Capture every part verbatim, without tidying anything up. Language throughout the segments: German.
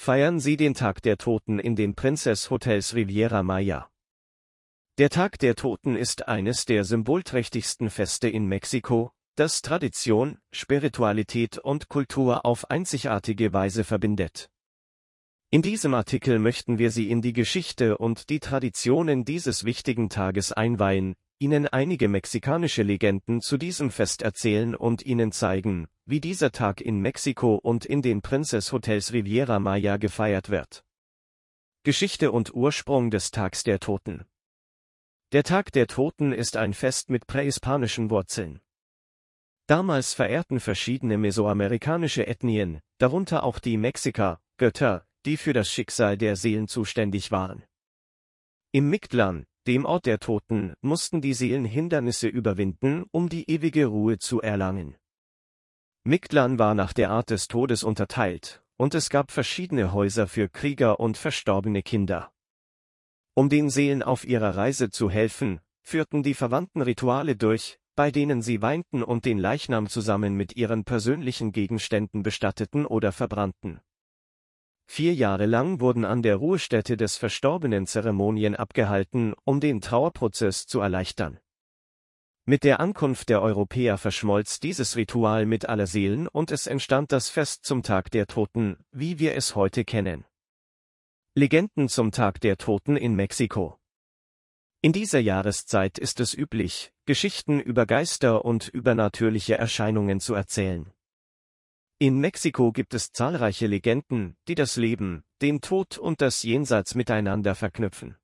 feiern sie den Tag der Toten in den Princess Hotels Riviera Maya. Der Tag der Toten ist eines der symbolträchtigsten Feste in Mexiko, das Tradition, Spiritualität und Kultur auf einzigartige Weise verbindet. In diesem Artikel möchten wir Sie in die Geschichte und die Traditionen dieses wichtigen Tages einweihen, Ihnen einige mexikanische Legenden zu diesem Fest erzählen und Ihnen zeigen, wie dieser Tag in Mexiko und in den Princess Hotels Riviera Maya gefeiert wird. Geschichte und Ursprung des Tags der Toten. Der Tag der Toten ist ein Fest mit prähispanischen Wurzeln. Damals verehrten verschiedene mesoamerikanische Ethnien, darunter auch die Mexiker, Götter, die für das Schicksal der Seelen zuständig waren. Im Mictlán, dem Ort der Toten, mussten die Seelen Hindernisse überwinden, um die ewige Ruhe zu erlangen. Mictlán war nach der Art des Todes unterteilt, und es gab verschiedene Häuser für Krieger und verstorbene Kinder. Um den Seelen auf ihrer Reise zu helfen, führten die Verwandten Rituale durch, bei denen sie weinten und den Leichnam zusammen mit ihren persönlichen Gegenständen bestatteten oder verbrannten. Vier Jahre lang wurden an der Ruhestätte des Verstorbenen Zeremonien abgehalten, um den Trauerprozess zu erleichtern. Mit der Ankunft der Europäer verschmolz dieses Ritual mit aller Seelen und es entstand das Fest zum Tag der Toten, wie wir es heute kennen. Legenden zum Tag der Toten in Mexiko. In dieser Jahreszeit ist es üblich, Geschichten über Geister und übernatürliche Erscheinungen zu erzählen. In Mexiko gibt es zahlreiche Legenden, die das Leben, den Tod und das Jenseits miteinander verknüpfen.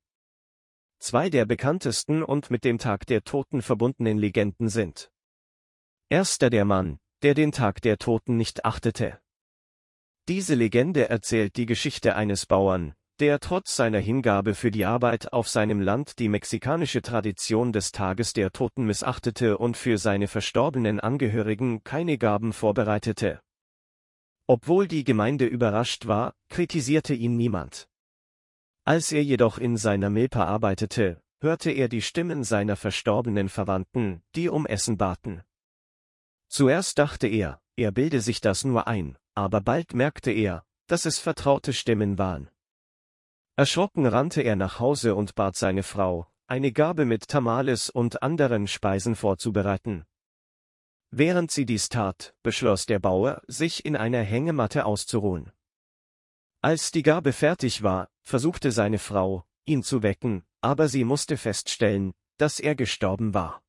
Zwei der bekanntesten und mit dem Tag der Toten verbundenen Legenden sind: Erster der Mann, der den Tag der Toten nicht achtete. Diese Legende erzählt die Geschichte eines Bauern, der trotz seiner Hingabe für die Arbeit auf seinem Land die mexikanische Tradition des Tages der Toten missachtete und für seine verstorbenen Angehörigen keine Gaben vorbereitete. Obwohl die Gemeinde überrascht war, kritisierte ihn niemand. Als er jedoch in seiner Milpa arbeitete, hörte er die Stimmen seiner verstorbenen Verwandten, die um Essen baten. Zuerst dachte er, er bilde sich das nur ein, aber bald merkte er, dass es vertraute Stimmen waren. Erschrocken rannte er nach Hause und bat seine Frau, eine Gabe mit Tamales und anderen Speisen vorzubereiten. Während sie dies tat, beschloss der Bauer, sich in einer Hängematte auszuruhen. Als die Gabe fertig war, versuchte seine Frau, ihn zu wecken, aber sie musste feststellen, dass er gestorben war.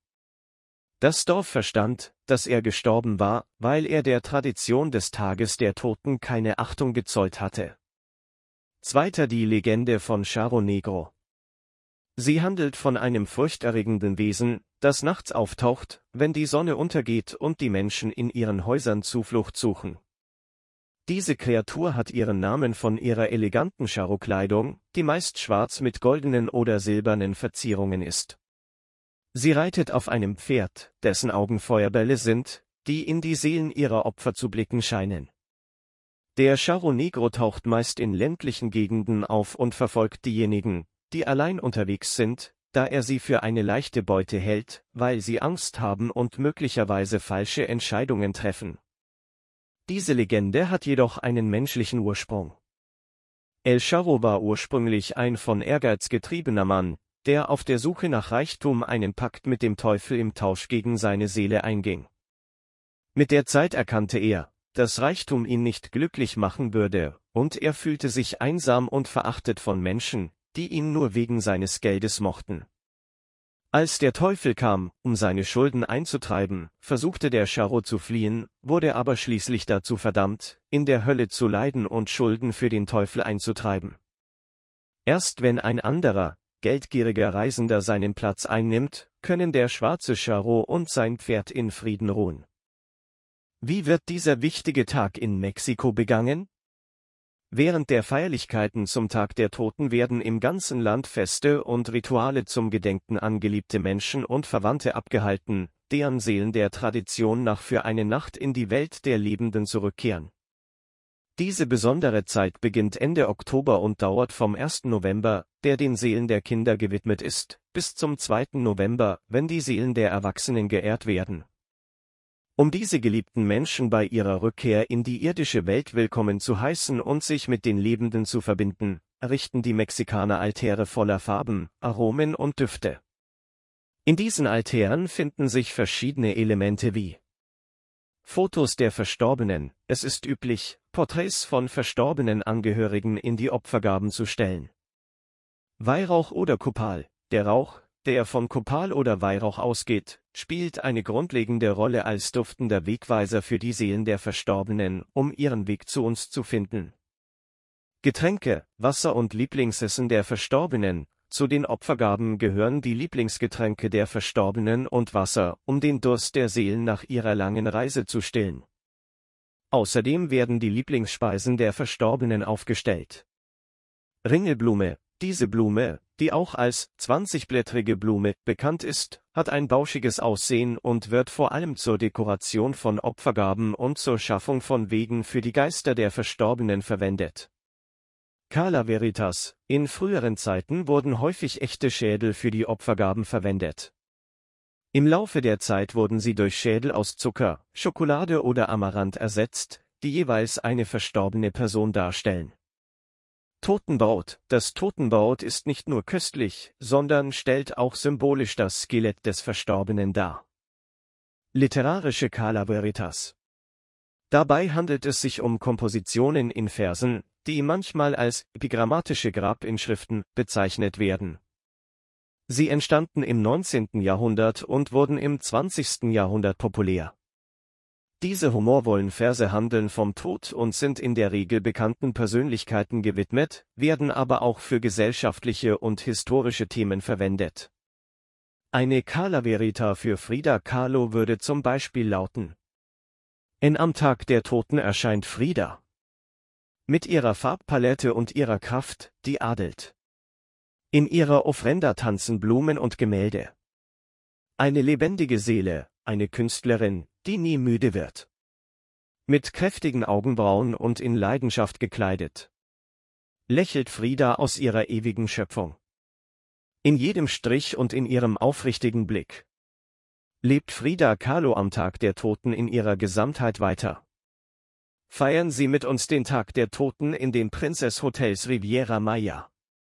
Das Dorf verstand, dass er gestorben war, weil er der Tradition des Tages der Toten keine Achtung gezollt hatte. Zweiter die Legende von Charro Negro. Sie handelt von einem furchterregenden Wesen, das nachts auftaucht, wenn die Sonne untergeht und die Menschen in ihren Häusern Zuflucht suchen. Diese Kreatur hat ihren Namen von ihrer eleganten Charro-Kleidung, die meist schwarz mit goldenen oder silbernen Verzierungen ist. Sie reitet auf einem Pferd, dessen Augen Feuerbälle sind, die in die Seelen ihrer Opfer zu blicken scheinen. Der Charro Negro taucht meist in ländlichen Gegenden auf und verfolgt diejenigen, die allein unterwegs sind, da er sie für eine leichte Beute hält, weil sie Angst haben und möglicherweise falsche Entscheidungen treffen. Diese Legende hat jedoch einen menschlichen Ursprung. El Charro war ursprünglich ein von Ehrgeiz getriebener Mann, der auf der Suche nach Reichtum einen Pakt mit dem Teufel im Tausch gegen seine Seele einging. Mit der Zeit erkannte er, dass Reichtum ihn nicht glücklich machen würde, und er fühlte sich einsam und verachtet von Menschen, die ihn nur wegen seines Geldes mochten. Als der Teufel kam, um seine Schulden einzutreiben, versuchte der Charro zu fliehen, wurde aber schließlich dazu verdammt, in der Hölle zu leiden und Schulden für den Teufel einzutreiben. Erst wenn ein anderer, geldgieriger Reisender seinen Platz einnimmt, können der schwarze Charro und sein Pferd in Frieden ruhen. Wie wird dieser wichtige Tag in Mexiko begangen? Während der Feierlichkeiten zum Tag der Toten werden im ganzen Land Feste und Rituale zum Gedenken an geliebte Menschen und Verwandte abgehalten, deren Seelen der Tradition nach für eine Nacht in die Welt der Lebenden zurückkehren. Diese besondere Zeit beginnt Ende Oktober und dauert vom ersten November, der den Seelen der Kinder gewidmet ist, bis zum zweiten November, wenn die Seelen der Erwachsenen geehrt werden. Um diese geliebten Menschen bei ihrer Rückkehr in die irdische Welt willkommen zu heißen und sich mit den Lebenden zu verbinden, errichten die Mexikaner Altäre voller Farben, Aromen und Düfte. In diesen Altären finden sich verschiedene Elemente wie Fotos der Verstorbenen. Es ist üblich, Porträts von verstorbenen Angehörigen in die Opfergaben zu stellen. Weihrauch oder Kopal. Der Rauch, der von Kopal oder Weihrauch ausgeht, spielt eine grundlegende Rolle als duftender Wegweiser für die Seelen der Verstorbenen, um ihren Weg zu uns zu finden. Getränke, Wasser und Lieblingsessen der Verstorbenen. Zu den Opfergaben gehören die Lieblingsgetränke der Verstorbenen und Wasser, um den Durst der Seelen nach ihrer langen Reise zu stillen. Außerdem werden die Lieblingsspeisen der Verstorbenen aufgestellt. Ringelblume. Diese Blume, die auch als zwanzigblättrige Blume bekannt ist, hat ein bauschiges Aussehen und wird vor allem zur Dekoration von Opfergaben und zur Schaffung von Wegen für die Geister der Verstorbenen verwendet. Calaveritas. In früheren Zeiten wurden häufig echte Schädel für die Opfergaben verwendet. Im Laufe der Zeit wurden sie durch Schädel aus Zucker, Schokolade oder Amaranth ersetzt, die jeweils eine verstorbene Person darstellen. Totenbraut. Das Totenbraut ist nicht nur köstlich, sondern stellt auch symbolisch das Skelett des Verstorbenen dar. Literarische Calaveritas. Dabei handelt es sich um Kompositionen in Versen, die manchmal als epigrammatische Grabinschriften bezeichnet werden. Sie entstanden im neunzehnten Jahrhundert und wurden im zwanzigsten Jahrhundert populär. Diese humorvollen Verse handeln vom Tod und sind in der Regel bekannten Persönlichkeiten gewidmet, werden aber auch für gesellschaftliche und historische Themen verwendet. Eine Calaverita für Frida Kahlo würde zum Beispiel lauten: En am Tag der Toten erscheint Frida. Mit ihrer Farbpalette und ihrer Kraft, die adelt. In ihrer Ofrenda tanzen Blumen und Gemälde. Eine lebendige Seele, eine Künstlerin, die nie müde wird. Mit kräftigen Augenbrauen und in Leidenschaft gekleidet. Lächelt Frida aus ihrer ewigen Schöpfung. In jedem Strich und in ihrem aufrichtigen Blick. Lebt Frida Kahlo am Tag der Toten in ihrer Gesamtheit weiter. Feiern Sie mit uns den Tag der Toten in den Princess Hotels Riviera Maya.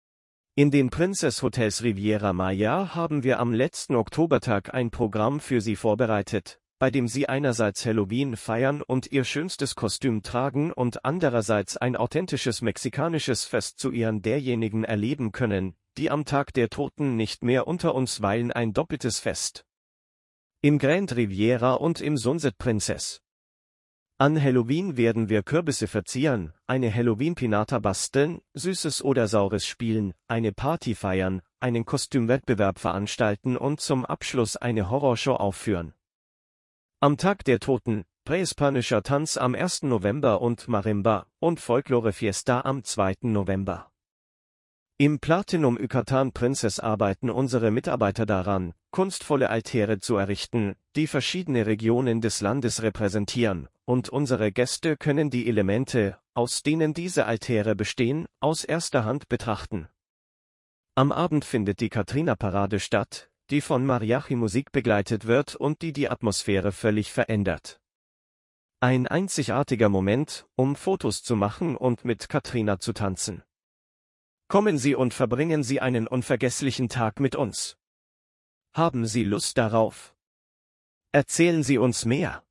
In den Princess Hotels Riviera Maya haben wir am letzten Oktobertag ein Programm für Sie vorbereitet, bei dem Sie einerseits Halloween feiern und Ihr schönstes Kostüm tragen und andererseits ein authentisches mexikanisches Fest zu Ehren derjenigen erleben können, die am Tag der Toten nicht mehr unter uns weilen. Ein doppeltes Fest. Im Grand Riviera und im Sunset Princess. An Halloween werden wir Kürbisse verzieren, eine Halloween-Pinata basteln, Süßes oder Saures spielen, eine Party feiern, einen Kostümwettbewerb veranstalten und zum Abschluss eine Horrorshow aufführen. Am Tag der Toten, prähispanischer Tanz am ersten November und Marimba und Folklore-Fiesta am zweiten November. Im Platinum Yucatan Princess arbeiten unsere Mitarbeiter daran, kunstvolle Altäre zu errichten, die verschiedene Regionen des Landes repräsentieren, und unsere Gäste können die Elemente, aus denen diese Altäre bestehen, aus erster Hand betrachten. Am Abend findet die Katrina-Parade statt, die von Mariachi-Musik begleitet wird und die die Atmosphäre völlig verändert. Ein einzigartiger Moment, um Fotos zu machen und mit Katrina zu tanzen. Kommen Sie und verbringen Sie einen unvergesslichen Tag mit uns. Haben Sie Lust darauf? Erzählen Sie uns mehr.